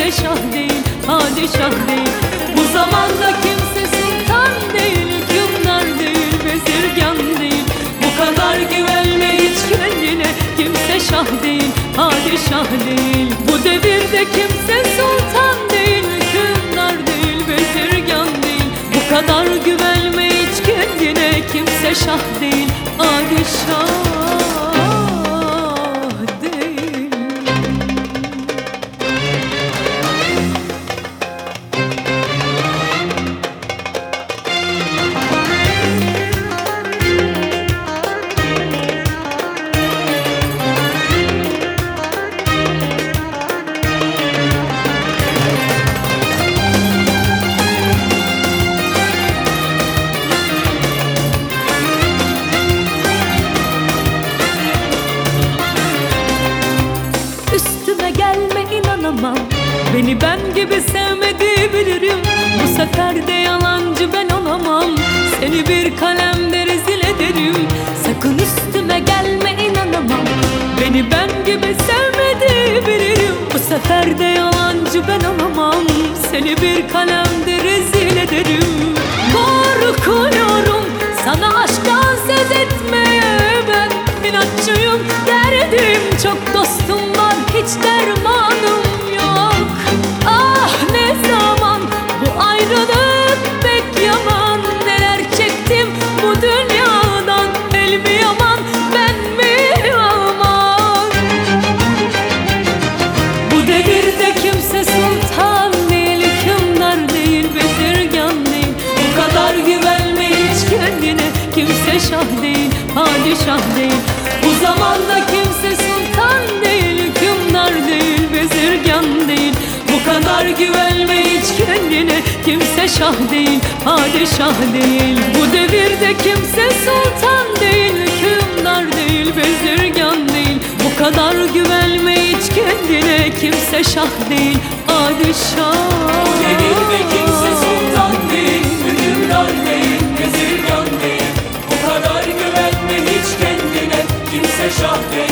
kimse şah değil, padişah değil. Bu zamanda kimse sultan değil, hükümdar değil, bezirgan değil. Bu kadar güvenme hiç kendine, kimse şah değil, padişah değil. Bu devirde kimse sultan değil, hükümdar değil, bezirgan değil. Bu kadar güvenme hiç kendine, kimse şah değil, padişah değil. Üstüme gelme, inanamam. Beni ben gibi sevmediği bilirim. Bu sefer de yalancı ben olamam. Seni bir kalemde rezil ederim. Sakın üstüme gelme, inanamam. Beni ben gibi sevmediği bilirim. Bu sefer de yalancı ben olamam. Seni bir kalemde rezil ederim. Korkuyorum sana aşktan söz etmeye. Ben inatçıyım, derdim çok, dostum var, hiç dermanım yok. Ah ne zaman bu ayrılık pek yaman. Neler çektim bu dünyadan, el mi yaman, ben mi yaman. Bu devirde kimse sultan değil, hükümdar değil, bezirgan değil. Bu kadar güvenme hiç kendine, kimse şah değil, padişah değil. Bu zamanda kimse sultan değil, hükümdar değil, bezirgan değil. Bu kadar güvenme hiç kendine, kimse şah değil, padişah değil. Bu devirde kimse sultan değil, hükümdar değil, bezirgan değil. Bu kadar güvenme hiç kendine, kimse şah değil, padişah. Bu devirde kimse sultan değil, hükümdar değil, bezirgan değil. Bu kadar güvenme hiç kendine, kimse şah değil.